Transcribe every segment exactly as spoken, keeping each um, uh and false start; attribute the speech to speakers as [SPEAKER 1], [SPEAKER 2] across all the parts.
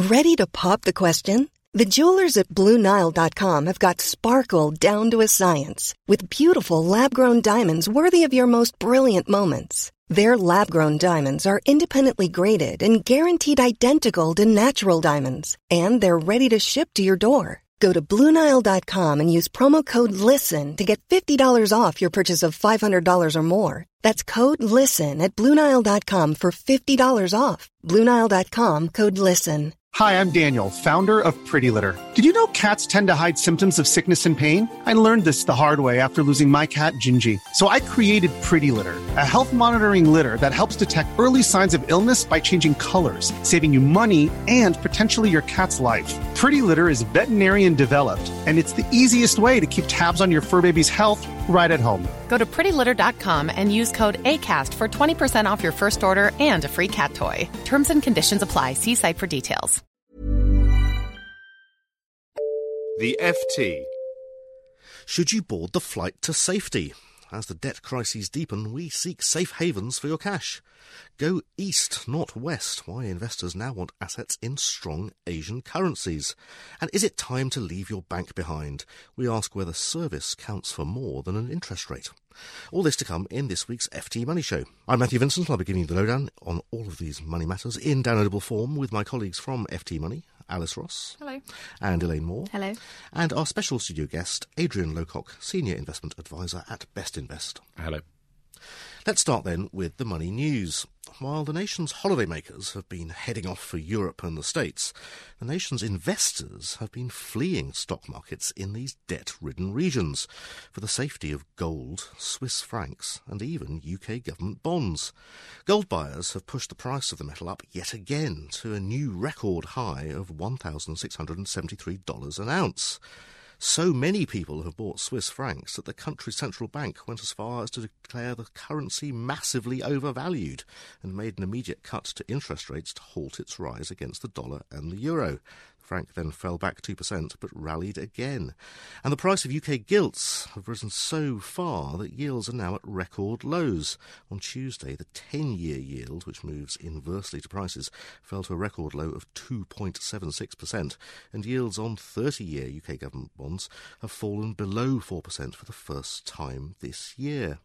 [SPEAKER 1] Ready to pop the question? The jewelers at Blue Nile dot com have got sparkle down to a science with beautiful lab-grown diamonds worthy of your most brilliant moments. Their lab-grown diamonds are independently graded and guaranteed identical to natural diamonds, and they're ready to ship to your door. Go to Blue Nile dot com and use promo code LISTEN to get fifty dollars off your purchase of five hundred dollars or more. That's code LISTEN at Blue Nile dot com for fifty dollars off. Blue Nile dot com, code LISTEN.
[SPEAKER 2] Hi, I'm Daniel, founder of Pretty Litter. Did you know cats tend to hide symptoms of sickness and pain? I learned this the hard way after losing my cat, Gingy. So I created Pretty Litter, a health monitoring litter that helps detect early signs of illness by changing colors, saving you money and potentially your cat's life. Pretty Litter is veterinarian developed, and it's the easiest way to keep tabs on your fur baby's health right at home.
[SPEAKER 3] Go to pretty litter dot com and use code ACAST for twenty percent off your first order and a free cat toy. Terms and conditions apply. See site for details.
[SPEAKER 4] The F T.
[SPEAKER 5] Should you board the flight to safety? As the debt crises deepen, we seek safe havens for your cash. Go east, not west. Why investors now want assets in strong Asian currencies. And is it time to leave your bank behind? We ask whether service counts for more than an interest rate. All this to come in this week's F T Money Show. I'm Matthew Vincent. I'll be giving you the lowdown on all of these money matters in downloadable form with my colleagues from F T Money, Alice Ross.
[SPEAKER 6] Hello.
[SPEAKER 5] And Elaine Moore.
[SPEAKER 6] Hello.
[SPEAKER 5] And our special studio guest, Adrian Locock, Senior Investment Advisor at Best Invest.
[SPEAKER 7] Hello.
[SPEAKER 5] Let's start then with the money news. While the nation's holidaymakers have been heading off for Europe and the States, the nation's investors have been fleeing stock markets in these debt-ridden regions for the safety of gold, Swiss francs and even U K government bonds. Gold buyers have pushed the price of the metal up yet again to a new record high of one thousand six hundred seventy-three dollars an ounce. So many people have bought Swiss francs that the country's central bank went as far as to declare the currency massively overvalued and made an immediate cut to interest rates to halt its rise against the dollar and the euro. The franc then fell back two percent but rallied again. And the price of U K gilts have risen so far that yields are now at record lows. On Tuesday, the ten-year yield, which moves inversely to prices, fell to a record low of two point seven six percent, and yields on thirty-year U K government bonds have fallen below four percent for the first time this year.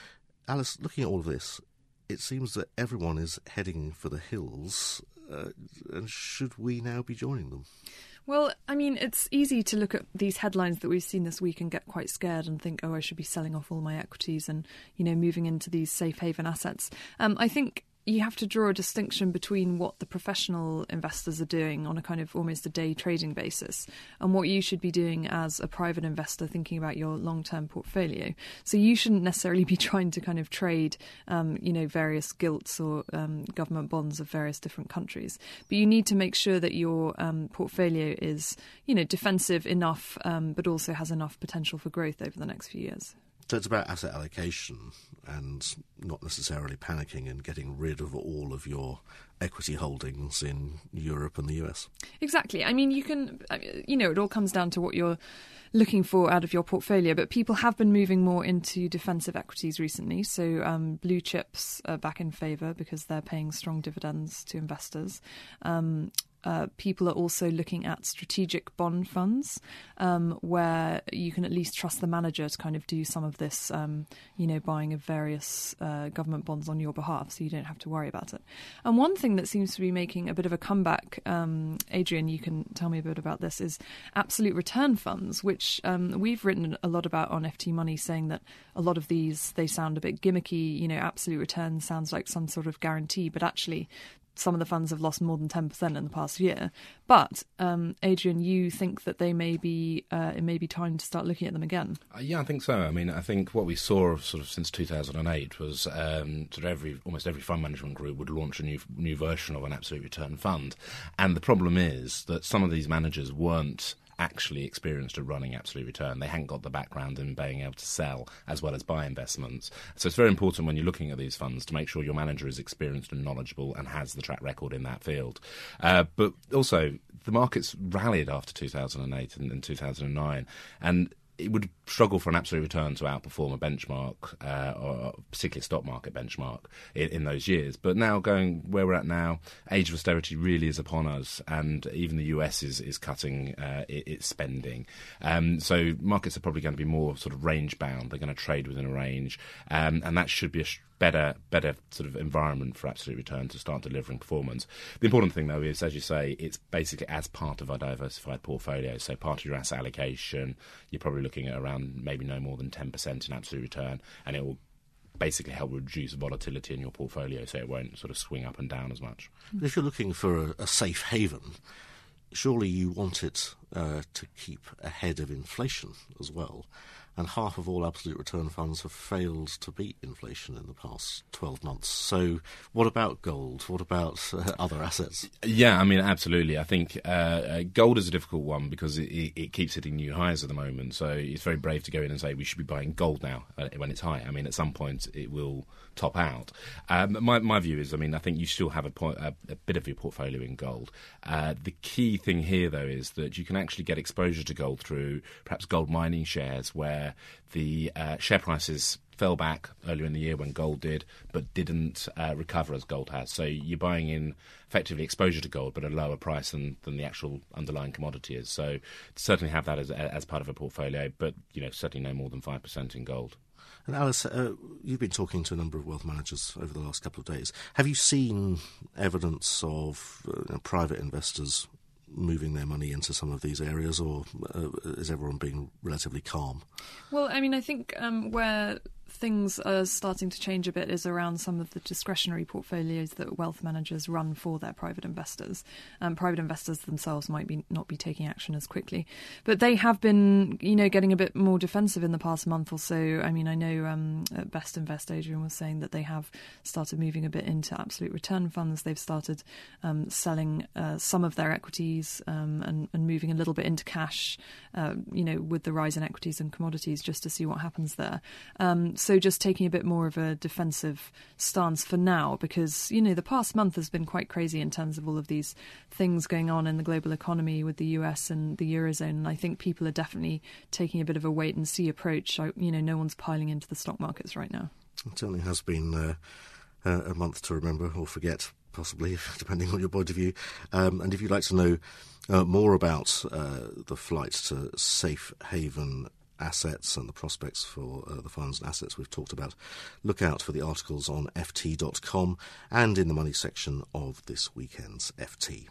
[SPEAKER 5] Alice, looking at all of this, it seems that everyone is heading for the hills. Uh, and should we now be joining them?
[SPEAKER 6] Well, I mean, it's easy to look at these headlines that we've seen this week and get quite scared and think, oh, I should be selling off all my equities and, you know, moving into these safe haven assets. Um, I think you have to draw a distinction between what the professional investors are doing on a kind of almost a day trading basis and what you should be doing as a private investor thinking about your long-term portfolio. So you shouldn't necessarily be trying to kind of trade, um, you know, various gilts or um, government bonds of various different countries. But you need to make sure that your um, portfolio is, you know, defensive enough, um, but also has enough potential for growth over the next few years.
[SPEAKER 5] So it's about asset allocation and not necessarily panicking and getting rid of all of your equity holdings in Europe and the U S.
[SPEAKER 6] Exactly. I mean, you can, you know, it all comes down to what you're looking for out of your portfolio, but people have been moving more into defensive equities recently. So um, blue chips are back in favour because they're paying strong dividends to investors. Um Uh, people are also looking at strategic bond funds um, where you can at least trust the manager to kind of do some of this, um, you know, buying of various uh, government bonds on your behalf, so you don't have to worry about it. And one thing that seems to be making a bit of a comeback, um, Adrian, you can tell me a bit about this, is absolute return funds, which um, we've written a lot about on F T Money, saying that a lot of these, they sound a bit gimmicky. You know, absolute return sounds like some sort of guarantee, but actually some of the funds have lost more than ten percent in the past year. But, um, Adrian, you think that they may be, uh, it may be time to start looking at them again?
[SPEAKER 7] Uh, yeah, I think so. I mean, I think what we saw sort of since two thousand eight was um, sort of every almost every fund management group would launch a new new version of an absolute return fund. And the problem is that some of these managers weren't actually experienced at running absolute return. They hadn't got the background in being able to sell as well as buy investments. So it's very important when you're looking at these funds to make sure your manager is experienced and knowledgeable and has the track record in that field. Uh, but also, the markets rallied after two thousand eight and, and two thousand nine, and it would struggle for an absolute return to outperform a benchmark, uh, or particularly a stock market benchmark in, in those years. But now, going where we're at now, age of austerity really is upon us, and even the U S is, is cutting uh, its spending. Um, so markets are probably going to be more sort of range bound. They're going to trade within a range, um, and that should be a sh- better better sort of environment for absolute return to start delivering performance. The important thing, though, is, as you say, it's basically as part of our diversified portfolio. So part of your asset allocation, you're probably looking at around maybe no more than ten percent in absolute return, and it will basically help reduce volatility in your portfolio so it won't sort of swing up and down as much.
[SPEAKER 5] If you're looking for a, a safe haven, surely you want it uh, to keep ahead of inflation as well. And half of all absolute return funds have failed to beat inflation in the past twelve months. So what about gold? What about uh, other assets?
[SPEAKER 7] Yeah, I mean, absolutely. I think uh, uh, gold is a difficult one because it, it, it keeps hitting new highs at the moment. So it's very brave to go in and say we should be buying gold now uh, when it's high. I mean, at some point it will top out. Um, my, my view is, I mean, I think you still have a, point, a, a bit of your portfolio in gold. Uh, the key thing here, though, is that you can actually get exposure to gold through perhaps gold mining shares where the uh, share prices fell back earlier in the year when gold did, but didn't uh, recover as gold has. So you're buying in effectively exposure to gold, but at a lower price than, than the actual underlying commodity is. So certainly have that as as part of a portfolio, but you know certainly no more than five percent in gold.
[SPEAKER 5] And Alice, uh, you've been talking to a number of wealth managers over the last couple of days. Have you seen evidence of uh, you know, private investors moving their money into some of these areas, or uh, is everyone being relatively calm?
[SPEAKER 6] Well, I mean, I think um, where things are starting to change a bit is around some of the discretionary portfolios that wealth managers run for their private investors. Um, private investors themselves might be not be taking action as quickly, but they have been, you know, getting a bit more defensive in the past month or so. I mean, I know um, at Best Invest, Adrian was saying that they have started moving a bit into absolute return funds. They've started um, selling uh, some of their equities um, and, and moving a little bit into cash, uh, you know, with the rise in equities and commodities, just to see what happens there. Um, So just taking a bit more of a defensive stance for now, because, you know, the past month has been quite crazy in terms of all of these things going on in the global economy with the U S and the Eurozone. And I think people are definitely taking a bit of a wait and see approach. I, you know, no one's piling into the stock markets right now.
[SPEAKER 5] It certainly has been uh, a month to remember or forget, possibly, depending on your point of view. Um, and if you'd like to know uh, more about uh, the flight to safe haven assets and the prospects for uh, the funds and assets we've talked about, look out for the articles on F T dot com and in the money section of this weekend's F T.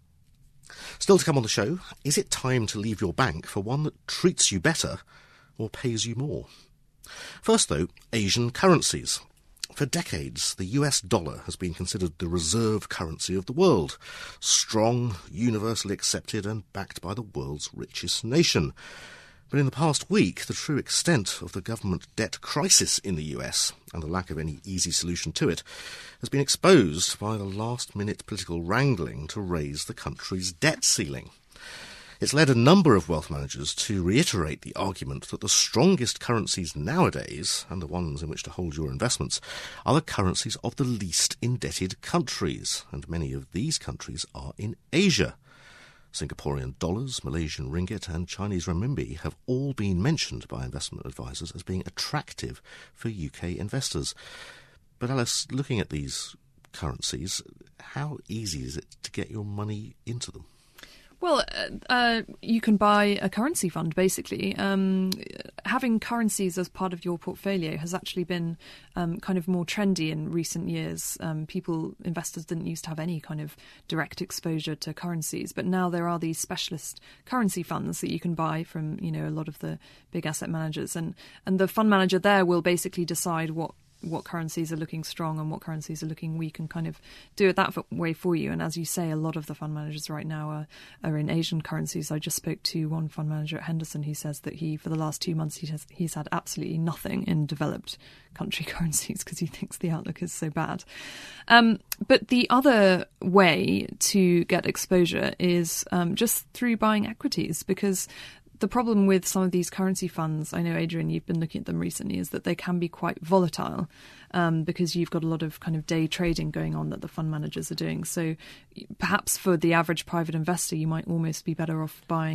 [SPEAKER 5] Still to come on the show, is it time to leave your bank for one that treats you better or pays you more? First, though, Asian currencies. For decades, the U S dollar has been considered the reserve currency of the world, strong, universally accepted and backed by the world's richest nation. But in the past week, the true extent of the government debt crisis in the U S, and the lack of any easy solution to it, has been exposed by the last-minute political wrangling to raise the country's debt ceiling. It's led a number of wealth managers to reiterate the argument that the strongest currencies nowadays, and the ones in which to hold your investments, are the currencies of the least indebted countries, and many of these countries are in Asia. Singaporean dollars, Malaysian ringgit and Chinese renminbi have all been mentioned by investment advisors as being attractive for U K investors. But Alice, looking at these currencies, how easy is it to get your money into them?
[SPEAKER 6] Well, uh, you can buy a currency fund, basically. Um, having currencies as part of your portfolio has actually been um, kind of more trendy in recent years. Um, people, investors didn't used to have any kind of direct exposure to currencies, but now there are these specialist currency funds that you can buy from, you know, a lot of the big asset managers. And, and the fund manager there will basically decide what what currencies are looking strong and what currencies are looking weak and kind of do it that way for you. And as you say, a lot of the fund managers right now are, are in Asian currencies. I just spoke to one fund manager at Henderson who says that he, for the last two months, he has, he's had absolutely nothing in developed country currencies because he thinks the outlook is so bad. Um, but the other way to get exposure is um, just through buying equities, because the problem with some of these currency funds, I know, Adrian, you've been looking at them recently, is that they can be quite volatile um, because you've got a lot of kind of day trading going on that the fund managers are doing. So perhaps for the average private investor, you might almost be better off buying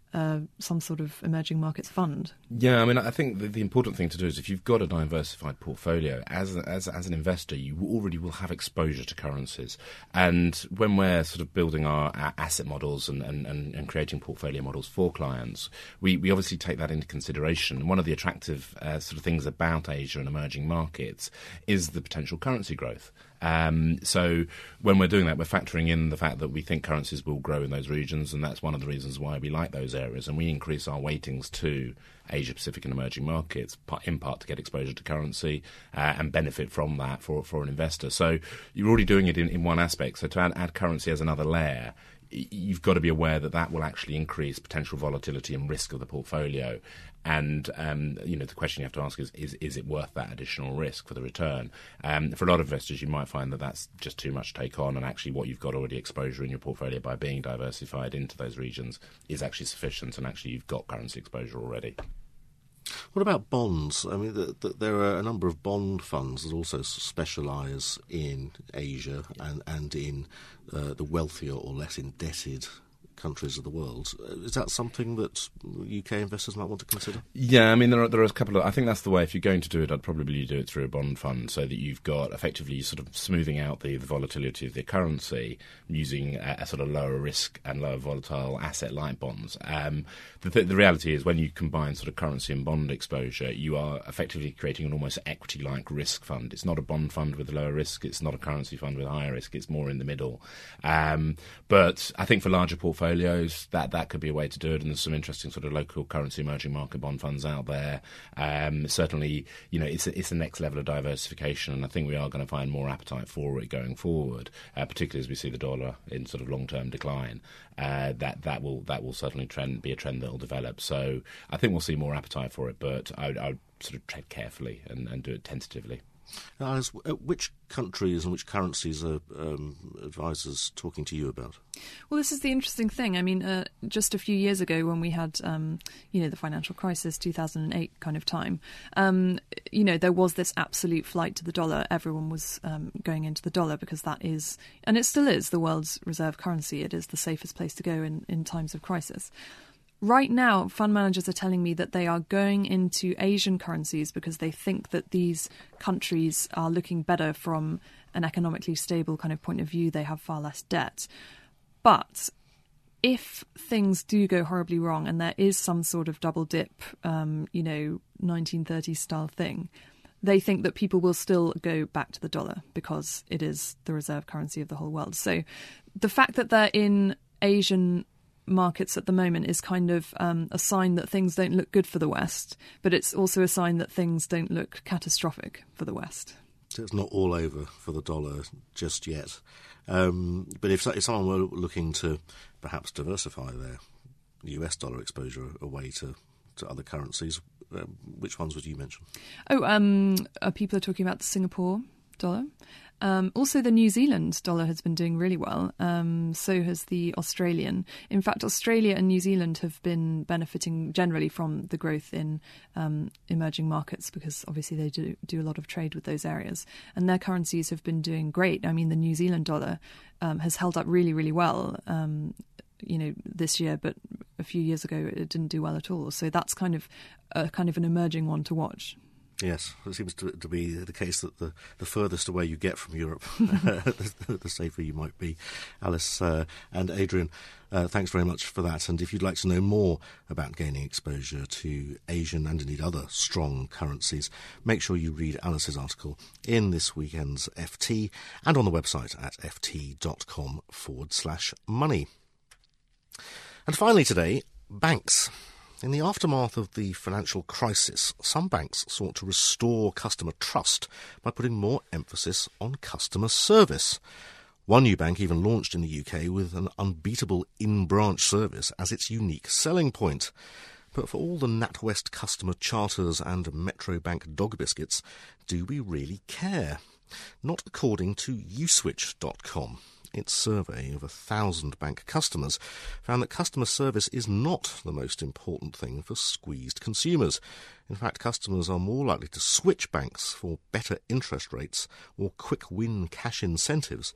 [SPEAKER 6] uh, some sort of emerging markets fund.
[SPEAKER 7] Yeah, I mean, I think the, the important thing to do is if you've got a diversified portfolio, as, as as an investor, you already will have exposure to currencies. And when we're sort of building our, our asset models and, and, and, and creating portfolio models for clients, we, we obviously take that into consideration. One of the attractive uh, sort of things about Asia and emerging markets is the potential currency growth. Um, so when we're doing that, we're factoring in the fact that we think currencies will grow in those regions, and that's one of the reasons why we like those areas, and we increase our weightings to Asia Pacific and emerging markets, in part to get exposure to currency uh, and benefit from that for for an investor. So you're already doing it in, in one aspect. So to add, add currency as another layer, you've got to be aware that that will actually increase potential volatility and risk of the portfolio. And, um, you know, the question you have to ask is, is, is it worth that additional risk for the return? Um, for a lot of investors, you might find that that's just too much to take on, and actually what you've got already exposure in your portfolio by being diversified into those regions is actually sufficient, and actually you've got currency exposure already.
[SPEAKER 5] What about bonds? I mean, the, the, there are a number of bond funds that also specialise in Asia and, and in uh, the wealthier or less indebted countries of the world. Is that something that U K investors might want to consider?
[SPEAKER 7] Yeah, I mean, there are, there are a couple of... I think that's the way, if you're going to do it, I'd probably do it through a bond fund so that you've got effectively sort of smoothing out the, the volatility of the currency using a, a sort of lower risk and lower volatile asset-like bonds. Um, the, the reality is when you combine sort of currency and bond exposure, you are effectively creating an almost equity-like risk fund. It's not a bond fund with lower risk. It's not a currency fund with higher risk. It's more in the middle. Um, but I think for larger portfolios, that that could be a way to do it, and there's some interesting sort of local currency emerging market bond funds out there. Um, certainly, you know, it's a, it's the next level of diversification, and I think we are going to find more appetite for it going forward, uh, particularly as we see the dollar in sort of long-term decline. Uh, that that will that will certainly trend be a trend that will develop. So I think we'll see more appetite for it, but I would, I would sort of tread carefully and, and do it tentatively.
[SPEAKER 5] Alice, which countries and which currencies are um, advisors talking to you about?
[SPEAKER 6] Well, this is the interesting thing. I mean, uh, just a few years ago when we had, um, you know, the financial crisis, two thousand eight kind of time, um, you know, there was this absolute flight to the dollar. Everyone was um, going into the dollar because that is, and it still is, the world's reserve currency. It is the safest place to go in, in times of crisis. Right now, fund managers are telling me that they are going into Asian currencies because they think that these countries are looking better from an economically stable kind of point of view. They have far less debt. But if things do go horribly wrong and there is some sort of double dip, um, you know, nineteen thirties style thing, they think that people will still go back to the dollar because it is the reserve currency of the whole world. So the fact that they're in Asian markets at the moment is kind of um, a sign that things don't look good for the West, but it's also a sign that things don't look catastrophic for the West.
[SPEAKER 5] So it's not all over for the dollar just yet. Um, but if, if someone were looking to perhaps diversify their U S dollar exposure away to, to other currencies, uh, which ones would you mention?
[SPEAKER 6] Oh, um, uh, people are talking about the Singapore dollar. Um, also, the New Zealand dollar has been doing really well. Um, so has the Australian. In fact, Australia and New Zealand have been benefiting generally from the growth in um, emerging markets because obviously they do, do a lot of trade with those areas. And their currencies have been doing great. I mean, the New Zealand dollar um, has held up really, really well, um, you know, this year. But a few years ago, it didn't do well at all. So that's kind of a, kind of an emerging one to watch.
[SPEAKER 5] Yes, it seems to, to be the case that the, the furthest away you get from Europe, the, the safer you might be. Alice uh, and Adrian, uh, thanks very much for that. And if you'd like to know more about gaining exposure to Asian and indeed other strong currencies, make sure you read Alice's article in this weekend's F T and on the website at ft.com forward slash money. And finally today, banks. In the aftermath of the financial crisis, some banks sought to restore customer trust by putting more emphasis on customer service. One new bank even launched in the U K with an unbeatable in-branch service as its unique selling point. But for all the NatWest customer charters and Metro Bank dog biscuits, do we really care? Not according to uswitch dot com. Its survey of a thousand bank customers found that customer service is not the most important thing for squeezed consumers. In fact, customers are more likely to switch banks for better interest rates or quick-win cash incentives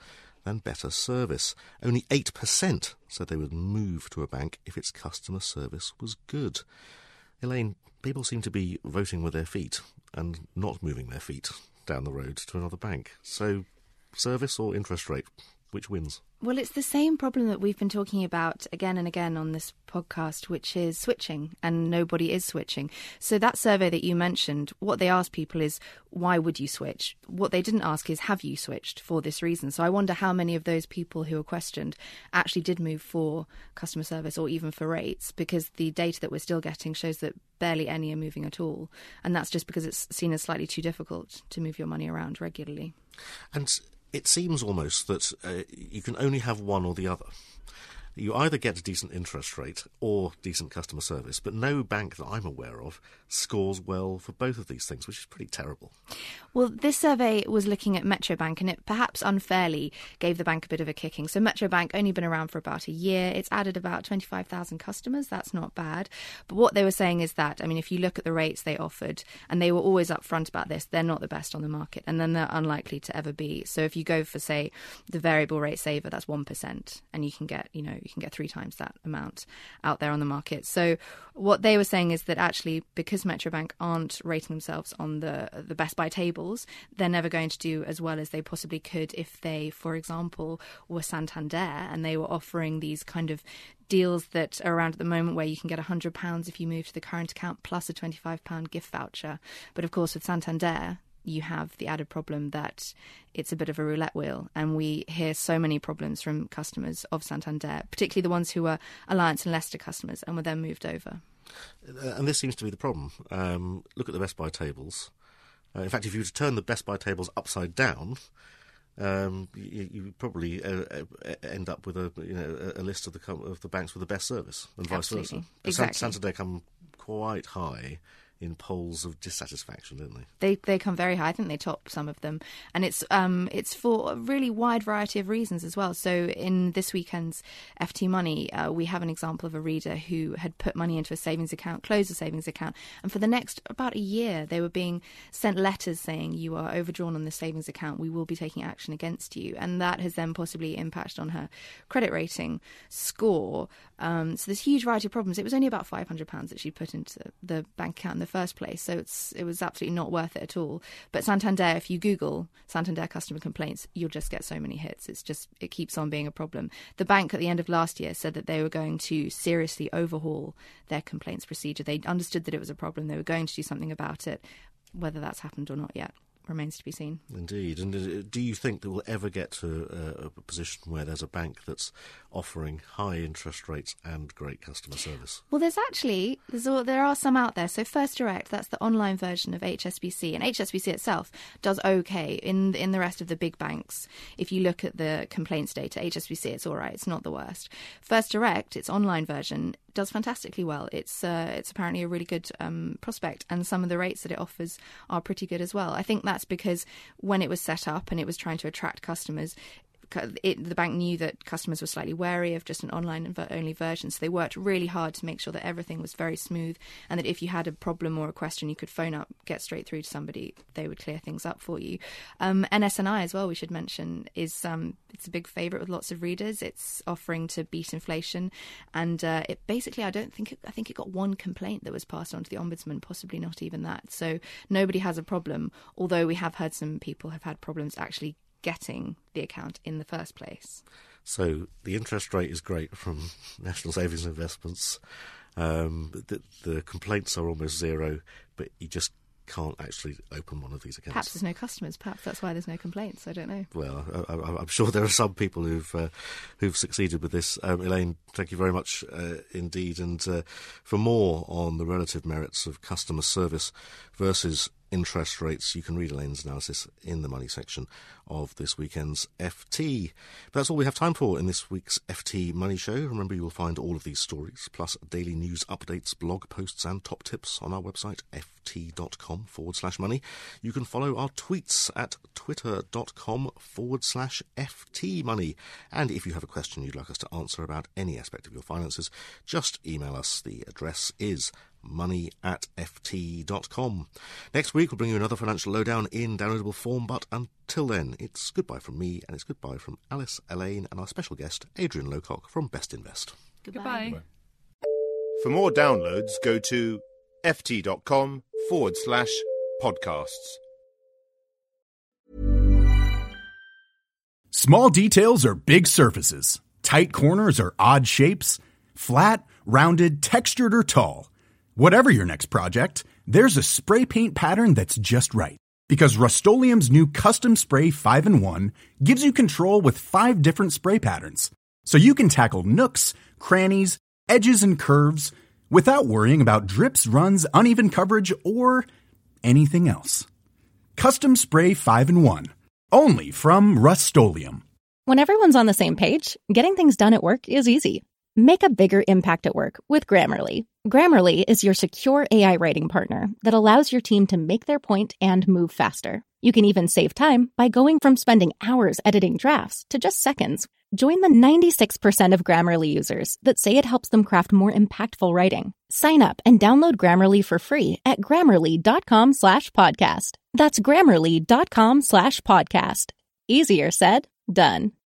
[SPEAKER 5] than better service. Only eight percent said they would move to a bank if its customer service was good. Elaine, people seem to be voting with their feet and not moving their feet down the road to another bank. So, service or interest rate, which wins?
[SPEAKER 8] Well, it's the same problem that we've been talking about again and again on this podcast, which is switching, and nobody is switching. So that survey that you mentioned, what they asked people is, why would you switch? What they didn't ask is, have you switched for this reason? So I wonder how many of those people who were questioned actually did move for customer service or even for rates, because the data that we're still getting shows that barely any are moving at all. And that's just because it's seen as slightly too difficult to move your money around regularly.
[SPEAKER 5] And it seems almost that uh, you can only have one or the other. You either get a decent interest rate or decent customer service, but no bank that I'm aware of scores well for both of these things, which is pretty terrible.
[SPEAKER 8] Well, this survey was looking at Metro Bank, and it perhaps unfairly gave the bank a bit of a kicking. So Metro Bank only been around for about a year. It's added about twenty-five thousand customers. That's not bad. But what they were saying is that, I mean, if you look at the rates they offered, and they were always upfront about this, they're not the best on the market, and then they're unlikely to ever be. So if you go for, say, the variable rate saver, that's one percent, and you can get, you know, you can get three times that amount out there on the market. So what they were saying is that actually, because Metro Bank aren't rating themselves on the the best buy tables, they're never going to do as well as they possibly could if they, for example, were Santander and they were offering these kind of deals that are around at the moment where you can get one hundred pounds if you move to the current account plus a twenty-five pounds gift voucher. But of course, with Santander, you have the added problem that it's a bit of a roulette wheel, and we hear so many problems from customers of Santander, particularly the ones who are Alliance and Leicester customers and were then moved over.
[SPEAKER 5] And this seems to be the problem. Um, look at the Best Buy tables. Uh, in fact, if you were to turn the Best Buy tables upside down, um, you, you probably uh, end up with a you know a list of the com- of the banks with the best service, and vice
[SPEAKER 8] Absolutely.
[SPEAKER 5] versa.
[SPEAKER 8] Exactly.
[SPEAKER 5] Santander come quite high in polls of dissatisfaction, didn't they?
[SPEAKER 8] They they come very high. I think they top some of them, and it's um it's for a really wide variety of reasons as well. So in this weekend's F T Money, uh, we have an example of a reader who had put money into a savings account, closed a savings account, and for the next about a year they were being sent letters saying, you are overdrawn on this savings account, we will be taking action against you, and that has then possibly impacted on her credit rating score. Um, so there's a huge variety of problems. It was only about five hundred pounds that she put into the bank account in the first place, so it's it was absolutely not worth it at all. But Santander, if you Google Santander customer complaints, you'll just get so many hits. It's just, it keeps on being a problem. The bank at the end of last year said that they were going to seriously overhaul their complaints procedure. They understood that it was a problem. They were going to do something about it. Whether that's happened or not yet remains to be seen.
[SPEAKER 5] Indeed. And do you think that we'll ever get to a, a position where there's a bank that's offering high interest rates and great customer service?
[SPEAKER 8] Well, there's actually, there's all, there are some out there. So First Direct, that's the online version of H S B C. And H S B C itself does okay in, in the rest of the big banks. If you look at the complaints data, H S B C, it's all right. It's not the worst. First Direct, its online version, does fantastically well. It's uh, it's apparently a really good um, prospect, and some of the rates that it offers are pretty good as well. I think that's because when it was set up and it was trying to attract customers, It, the bank knew that customers were slightly wary of just an online-only version, so they worked really hard to make sure that everything was very smooth, and that if you had a problem or a question, you could phone up, get straight through to somebody, they would clear things up for you. Um, N S N I as well, we should mention, is um, it's a big favourite with lots of readers. It's offering to beat inflation, and uh, it basically, I don't think, it, I think it got one complaint that was passed on to the Ombudsman, possibly not even that. So nobody has a problem, although we have heard some people have had problems actually getting the account in the first place.
[SPEAKER 5] So the interest rate is great from National Savings Investments. Um, the, the complaints are almost zero, but you just can't actually open one of these accounts.
[SPEAKER 8] Perhaps there's no customers. Perhaps that's why there's no complaints. I don't know.
[SPEAKER 5] Well, I, I, I'm sure there are some people who've uh, who've succeeded with this. Um, Elaine, thank you very much uh, indeed. And uh, for more on the relative merits of customer service versus interest rates, you can read Elaine's analysis in the money section of this weekend's F T. But that's all we have time for in this week's F T Money Show. Remember, you will find all of these stories, plus daily news updates, blog posts and top tips on our website, ft.com forward slash money. You can follow our tweets at twitter.com forward slash FT money. And if you have a question you'd like us to answer about any aspect of your finances, just email us. The address is money at f t dot com. Next week we'll bring you another financial lowdown in downloadable form, but until then, it's goodbye from me and it's goodbye from Alice, Elaine and our special guest, Adrian Lowcock from Best Invest.
[SPEAKER 6] Goodbye. Goodbye.
[SPEAKER 4] For more downloads, go to ft.com forward slash podcasts.
[SPEAKER 9] Small details are big surfaces. Tight corners are odd shapes. Flat, rounded, textured, or tall. Whatever your next project, there's a spray paint pattern that's just right. Because Rust-Oleum's new Custom Spray five in one gives you control with five different spray patterns. So you can tackle nooks, crannies, edges, and curves without worrying about drips, runs, uneven coverage, or anything else. Custom Spray five in one. Only from Rust-Oleum.
[SPEAKER 10] When everyone's on the same page, getting things done at work is easy. Make a bigger impact at work with Grammarly. Grammarly is your secure A I writing partner that allows your team to make their point and move faster. You can even save time by going from spending hours editing drafts to just seconds. Join the ninety-six percent of Grammarly users that say it helps them craft more impactful writing. Sign up and download Grammarly for free at grammarly.com slash podcast. That's grammarly.com slash podcast. Easier said, done.